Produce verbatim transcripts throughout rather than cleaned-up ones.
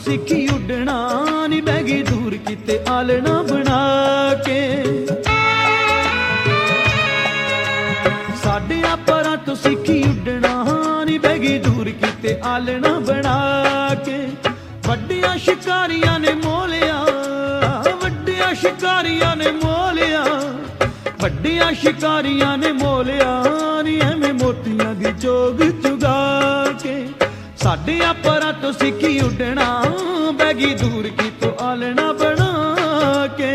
ਸਿੱਖੀ ਉੱਡਣਾ ਨੀ ਬਹਿ ਗਈ ਦੂਰ ਕਿਤੇ ਆਲਣਾ ਬਣਾ ਕੇ। ਸਾਡਿਆਂ ਪਰਾਂ ਤੋਂ ਸਿੱਖੀ ਉੱਡਣਾ ਨੀ ਬਹਿ ਗਈ ਦੂਰ ਕਿਤੇ ਆਲਣਾ ਬਣਾ ਕੇ। ਵੱਡੀਆਂ ਸ਼ਿਕਾਰੀਆਂ ਨੇ ਮੋਲਿਆ, ਵੱਡੀਆਂ ਸ਼ਿਕਾਰੀਆਂ ਨੇ ਮੋਲਿਆ, ਵੱਡੀਆਂ ਸ਼ਿਕਾਰੀਆਂ ਨੇ ਮੋਲਿਆ ਨੀ ਐਵੇਂ ਮੋਤੀਆਂ ਦੀ ਚੋਗ ਚੁਗਾ ਕੇ। ਸਾਡਿਆਂ ਪਰਾਂ ਤੋਂ ਸਿੱਖੀ ਉੱਡਣਾ ਬਹਿ ਗਈ ਦੂਰ ਕਿਤੋਂ ਆਲਣਾ ਬਣਾ ਕੇ।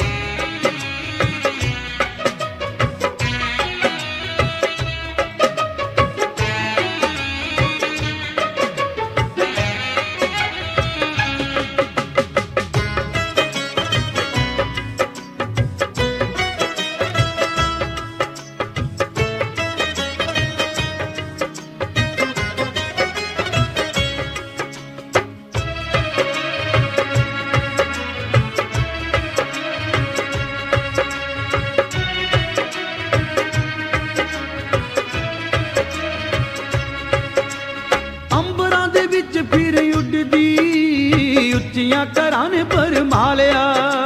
ਫਿਰ ਉੱਡਦੀ ਉੱਚੀਆਂ ਘਰਾਂ ਨੇ ਭਰਮਾਲਿਆ,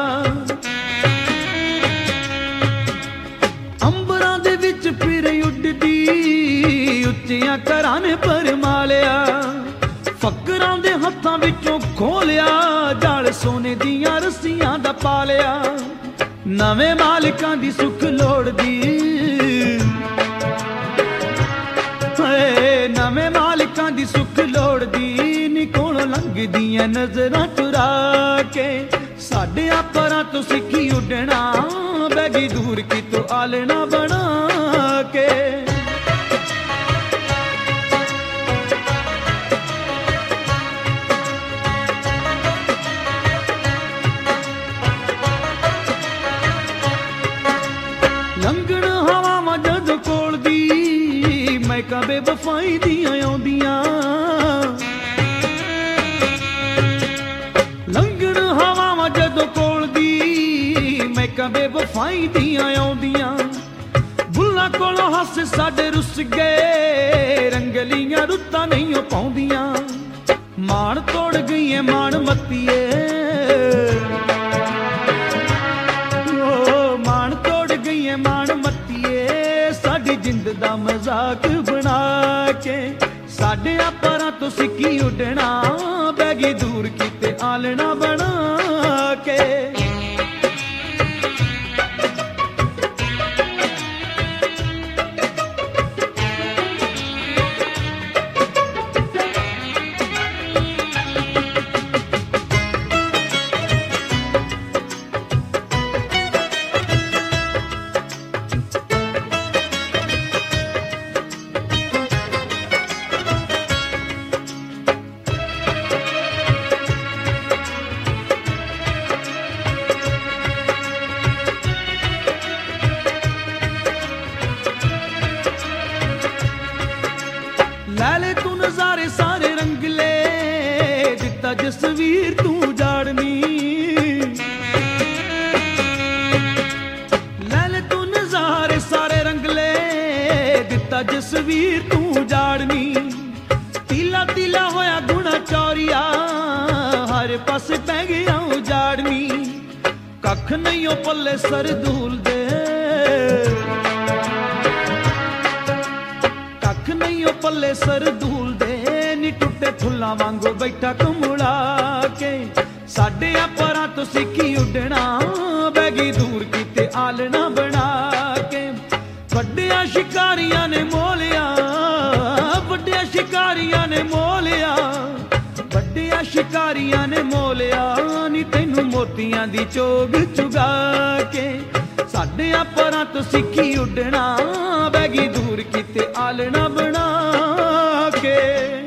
ਅੰਬਰਾਂ ਦੇ ਵਿੱਚ ਫਿਰ ਉੱਡਦੀ ਉੱਚੀਆਂ ਘਰਾਂ ਨੇ ਭਰਮਾਲਿਆ। ਫਕਰਾਂ ਦੇ ਹੱਥਾਂ ਵਿੱਚੋਂ ਖੋਲਿਆ ਜਾਲ ਸੋਨੇ ਦੀਆਂ ਰੱਸੀਆਂ ਦਾ ਪਾਲਿਆ। ਨਵੇਂ ਮਾਲਕਾਂ ਦੀ ਸੁੱਖ ਲੋੜਦੀ ਏ, ਨਵੇਂ ਮਾਲਕਾਂ ਦੀ ਸੁੱਖ ਲੋੜਦੀ ਨੀ ਕੋਲੋਂ ਲੰਘਦੀਆਂ ਨਜ਼ਰਾਂ ਚੁਰਾ ਕੇ। ਸਾਡਿਆਂ ਪਰਾਂ ਤੋਂ ਸਿੱਖੀ ਉੱਡਣਾ ਬਹਿ ਗਈ ਦੂਰ ਕਿਤੋਂ ਆਲਣਾ ਬਣਾ ਕੇ। ਲੰਘਣ ਹਵਾਵਾਂ ਜਦੋਂ ਕੋਲ ਦੀ ਮਹਿਕਾਂ ਬੇਵਫਾਈ ਦੀਆਂ ਆਉਂਦੀਆਂ। ਲੰਘਣ ਹਵਾਵਾਂ ਜਦੋਂ ਕੋਲ ਦੀ ਮਹਿਕਾਂ ਬੇਵਫਾਈ ਦੀਆਂ ਆਉਂਦੀਆਂ। ਬੁੱਲਾਂ ਕੋਲੋਂ ਹੱਸ ਸਾਡੇ ਰੁੱਸ ਗਏ ਰੰਗਲੀਆਂ ਰੁੱਤਾਂ ਨਹੀਂ ਉਹ ਪਾਉਂਦੀਆਂ। ਮਾਣ ਤੋੜ ਗਈ ਏ ਮਾਣ ਮੱਤੀਏ, ਮਾਣ ਤੋੜ ਗਈ ਏ ਮਾਣ ਮੱਤੀਏ, ਸਾਡੀ ਜਿੰਦ ਦਾ ਮਜ਼ਾਕ ਬਣਾ ਕੇ। ਸਾਡਿਆਂ ਪਰਾਂ ਤੋਂ ਸਿੱਖੀ ਉੱਡਣਾ ਬਹਿ ਗਈ ਦੂਰ ਕਿਤੇ ਆਲਣਾ ਬਣਾ ਕੇ। ਲੈ ਲੈ ਤੂੰ ਨਜ਼ਾਰੇ ਸਾਰੇ ਰੰਗਲੇ, ਦਿੱਤਾ ਜਸਵੀਰ ਤੂੰ ਜਾੜਨੀ। ਲੈ ਲੈ ਤੂੰ ਨਜ਼ਾਰੇ ਸਾਰੇ ਰੰਗਲੇ, ਦਿੱਤਾ ਜਸਵੀਰ ਤੂੰ ਜਾੜਨੀ। ਤੀਲਾ ਤੀਲਾ ਹੋਇਆ ਗੁਣਾ ਚੌਰੀਆ, ਹਰ ਪਾਸੇ ਪੈ ਗਿਆ ਉਜਾੜਨੀ। ਕੱਖ ਨਹੀਂ ਉਹ ਪੱਲੇ ਸਰਦੂਲ ਦੇ, ਕੱਖ ਨਹੀਂ ਉਹ ਪੱਲੇ ਸਰਦੂਲ ਦੇ ਨੀ ਟੁੱਟੇ ਫੁੱਲਾਂ ਵਾਂਗੂ ਬੈਠਾ ਕਮੁਲਾ ਕੇ। ਸਾਡਿਆਂ ਪਰਾਂ ਤੋਂ ਸਿੱਖੀ ਉੱਡਣਾ ਬਹਿ ਗਈ ਦੂਰ ਕਿਤੇ ਆਲਣਾ ਬਣਾ ਕੇ। ਵੱਡੀਆਂ ਸ਼ਿਕਾਰੀਆਂ ਨੇ ਮੋਲਿਆ, ਵੱਡੀਆਂ ਸ਼ਿਕਾਰੀਆਂ ਨੇ ਮੋਲਿਆ, ਵੱਡੀਆਂ ਸ਼ਿਕਾਰੀਆਂ ਨੇ ਮੋਲਿਆ ਨੀ ਤੈਨੂੰ ਮੋਤੀਆਂ ਦੀ ਚੋਗ ਚੁਗਾ ਕੇ। ਸਾਡਿਆਂ ਪਰਾਂ ਤੋਂ ਸਿੱਖੀ ਉੱਡਣਾ ਬਹਿ ਗਈ ਦੂਰ ਕਿਤੇ ਆਲਣਾ ਬਣਾ ਕੇ।